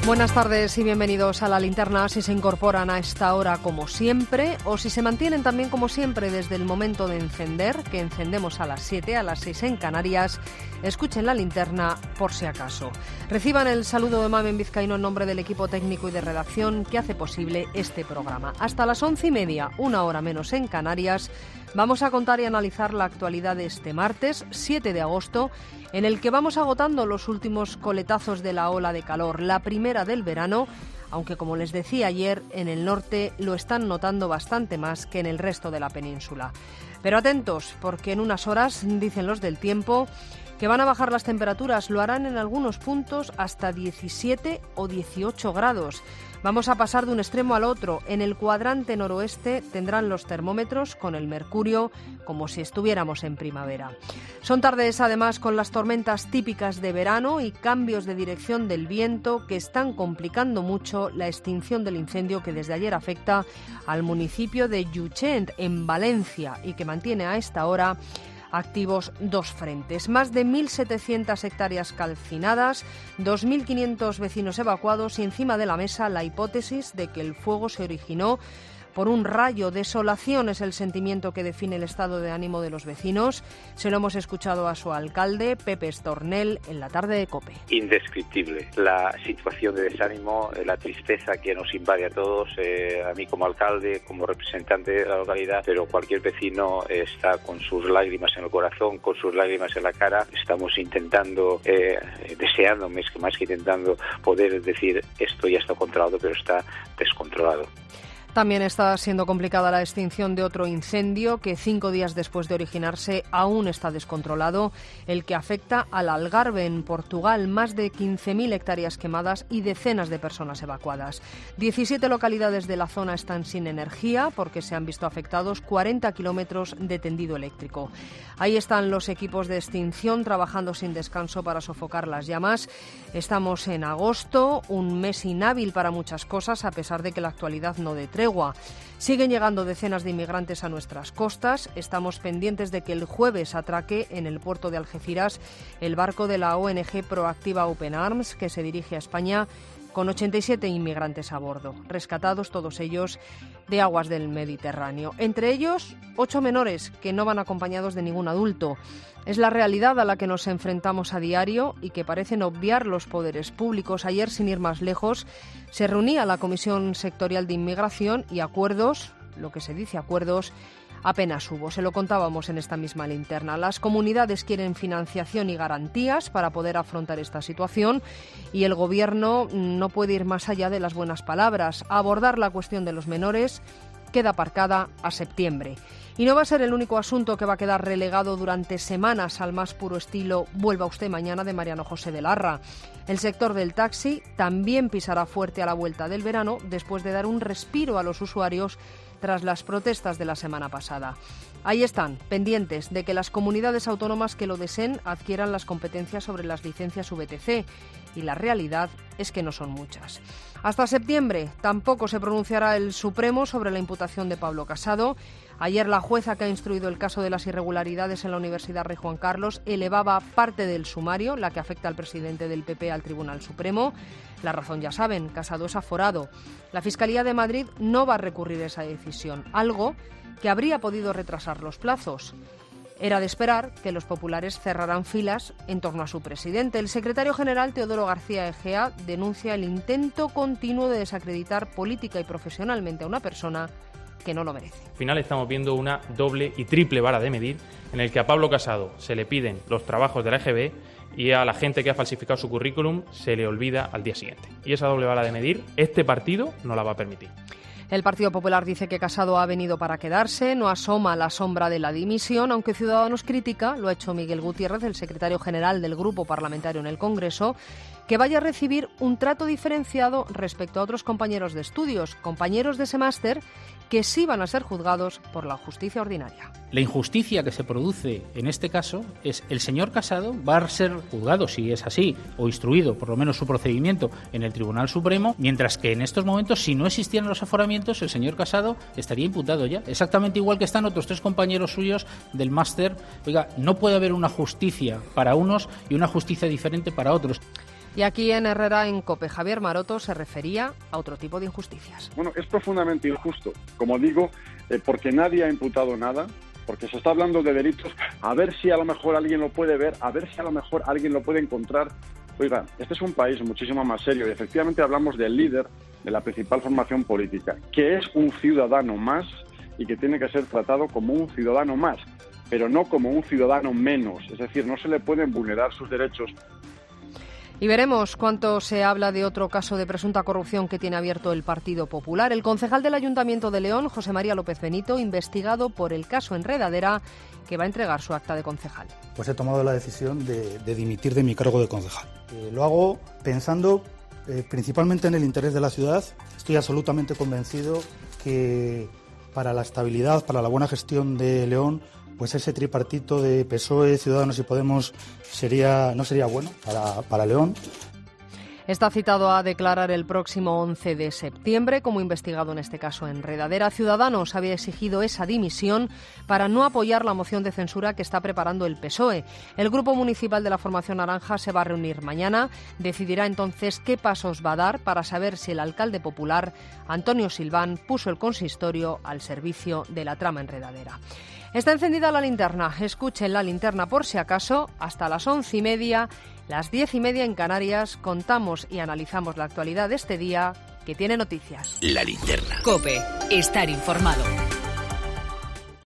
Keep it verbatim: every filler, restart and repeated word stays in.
Buenas tardes y bienvenidos a La Linterna. Si se incorporan a esta hora como siempre o si se mantienen también como siempre desde el momento de encender, que encendemos a las siete, a las seis en Canarias, escuchen La Linterna por si acaso. Reciban el saludo de Mamen Vizcaíno en nombre del equipo técnico y de redacción que hace posible este programa. Hasta las once y media, una hora menos en Canarias, vamos a contar y analizar la actualidad de este martes, siete de agosto, en el que vamos agotando los últimos coletazos de la ola de calor, la primera del verano, aunque como les decía ayer, en el norte lo están notando bastante más que en el resto de la península. Pero atentos, porque en unas horas, dicen los del tiempo, que van a bajar las temperaturas, lo harán en algunos puntos hasta diecisiete o dieciocho grados. Vamos a pasar de un extremo al otro. En el cuadrante noroeste tendrán los termómetros con el mercurio como si estuviéramos en primavera. Son tardes además con las tormentas típicas de verano y cambios de dirección del viento que están complicando mucho la extinción del incendio que desde ayer afecta al municipio de Llutxent, en Valencia, y que mantiene a esta hora activos dos frentes. Más de mil setecientas hectáreas calcinadas, dos mil quinientos vecinos evacuados y encima de la mesa la hipótesis de que el fuego se originó por un rayo. Desolación es el sentimiento que define el estado de ánimo de los vecinos. Se lo hemos escuchado a su alcalde, Pepe Estornell, en la tarde de COPE. Indescriptible la situación de desánimo, la tristeza que nos invade a todos, eh, a mí como alcalde, como representante de la localidad, pero cualquier vecino está con sus lágrimas en el corazón, con sus lágrimas en la cara. Estamos intentando, eh, deseando, más que, más que intentando, poder decir esto ya está controlado, pero está descontrolado. También está siendo complicada la extinción de otro incendio que cinco días después de originarse aún está descontrolado, el que afecta al Algarve en Portugal, más de quince mil hectáreas quemadas y decenas de personas evacuadas. diecisiete localidades de la zona están sin energía porque se han visto afectados cuarenta kilómetros de tendido eléctrico. Ahí están los equipos de extinción trabajando sin descanso para sofocar las llamas. Estamos en agosto, un mes inhábil para muchas cosas, a pesar de que la actualidad no dé tregua. Siguen llegando decenas de inmigrantes a nuestras costas. Estamos pendientes de que el jueves atraque en el puerto de Algeciras el barco de la O N G Proactiva Open Arms, que se dirige a España con ochenta y siete inmigrantes a bordo, rescatados todos ellos de aguas del Mediterráneo. Entre ellos, ocho menores que no van acompañados de ningún adulto. Es la realidad a la que nos enfrentamos a diario y que parecen obviar los poderes públicos. Ayer, sin ir más lejos, se reunía la Comisión Sectorial de Inmigración y acuerdos, lo que se dice acuerdos, apenas hubo. Se lo contábamos en esta misma linterna. Las comunidades quieren financiación y garantías para poder afrontar esta situación y el Gobierno no puede ir más allá de las buenas palabras. Abordar la cuestión de los menores queda aparcada a septiembre. Y no va a ser el único asunto que va a quedar relegado durante semanas al más puro estilo «Vuelva usted mañana» de Mariano José de Larra. El sector del taxi también pisará fuerte a la vuelta del verano después de dar un respiro a los usuarios tras las protestas de la semana pasada. Ahí están, pendientes de que las comunidades autónomas que lo deseen adquieran las competencias sobre las licencias V T C, y la realidad es que no son muchas. Hasta septiembre tampoco se pronunciará el Supremo sobre la imputación de Pablo Casado. Ayer la jueza que ha instruido el caso de las irregularidades en la Universidad Rey Juan Carlos elevaba parte del sumario, la que afecta al presidente del P P, al Tribunal Supremo. La razón ya saben, Casado es aforado. La Fiscalía de Madrid no va a recurrir esa decisión, algo que habría podido retrasar los plazos. Era de esperar que los populares cerraran filas en torno a su presidente. El secretario general, Teodoro García Egea, denuncia el intento continuo de desacreditar política y profesionalmente a una persona que no lo merece. Al final estamos viendo una doble y triple vara de medir en el que a Pablo Casado se le piden los trabajos de la E G B y a la gente que ha falsificado su currículum se le olvida al día siguiente. Y esa doble vara de medir, este partido no la va a permitir. El Partido Popular dice que Casado ha venido para quedarse, no asoma la sombra de la dimisión, aunque Ciudadanos critica, lo ha hecho Miguel Gutiérrez, el secretario general del Grupo Parlamentario en el Congreso, que vaya a recibir un trato diferenciado respecto a otros compañeros de estudios, compañeros de ese máster que sí van a ser juzgados por la justicia ordinaria. La injusticia que se produce en este caso es el señor Casado va a ser juzgado, si es así, o instruido, por lo menos su procedimiento, en el Tribunal Supremo, mientras que en estos momentos, si no existieran los aforamientos, el señor Casado estaría imputado ya. Exactamente igual que están otros tres compañeros suyos del máster. Oiga, no puede haber una justicia para unos y una justicia diferente para otros. Y aquí en Herrera, en COPE, Javier Maroto se refería a otro tipo de injusticias. Bueno, es profundamente injusto, como digo, eh, porque nadie ha imputado nada, porque se está hablando de delitos, a ver si a lo mejor alguien lo puede ver, a ver si a lo mejor alguien lo puede encontrar. Oiga, este es un país muchísimo más serio y efectivamente hablamos del líder de la principal formación política, que es un ciudadano más y que tiene que ser tratado como un ciudadano más, pero no como un ciudadano menos, es decir, no se le pueden vulnerar sus derechos. Y veremos cuánto se habla de otro caso de presunta corrupción que tiene abierto el Partido Popular. El concejal del Ayuntamiento de León, José María López Benito, investigado por el caso Enredadera, que va a entregar su acta de concejal. Pues he tomado la decisión de, de dimitir de mi cargo de concejal. Eh, lo hago pensando eh, principalmente en el interés de la ciudad. Estoy absolutamente convencido que para la estabilidad, para la buena gestión de León, pues ese tripartito de P S O E, Ciudadanos y Podemos sería no sería bueno para, para León. Está citado a declarar el próximo once de septiembre como investigado en este caso Enredadera. Ciudadanos había exigido esa dimisión para no apoyar la moción de censura que está preparando el P S O E. El Grupo Municipal de la Formación Naranja se va a reunir mañana. Decidirá entonces qué pasos va a dar para saber si el alcalde popular, Antonio Silván, puso el consistorio al servicio de la trama Enredadera. Está encendida la linterna. Escuchen la linterna por si acaso. Hasta las once y media, las diez y media en Canarias, contamos y analizamos la actualidad de este día que tiene noticias. La linterna. COPE. Estar informado.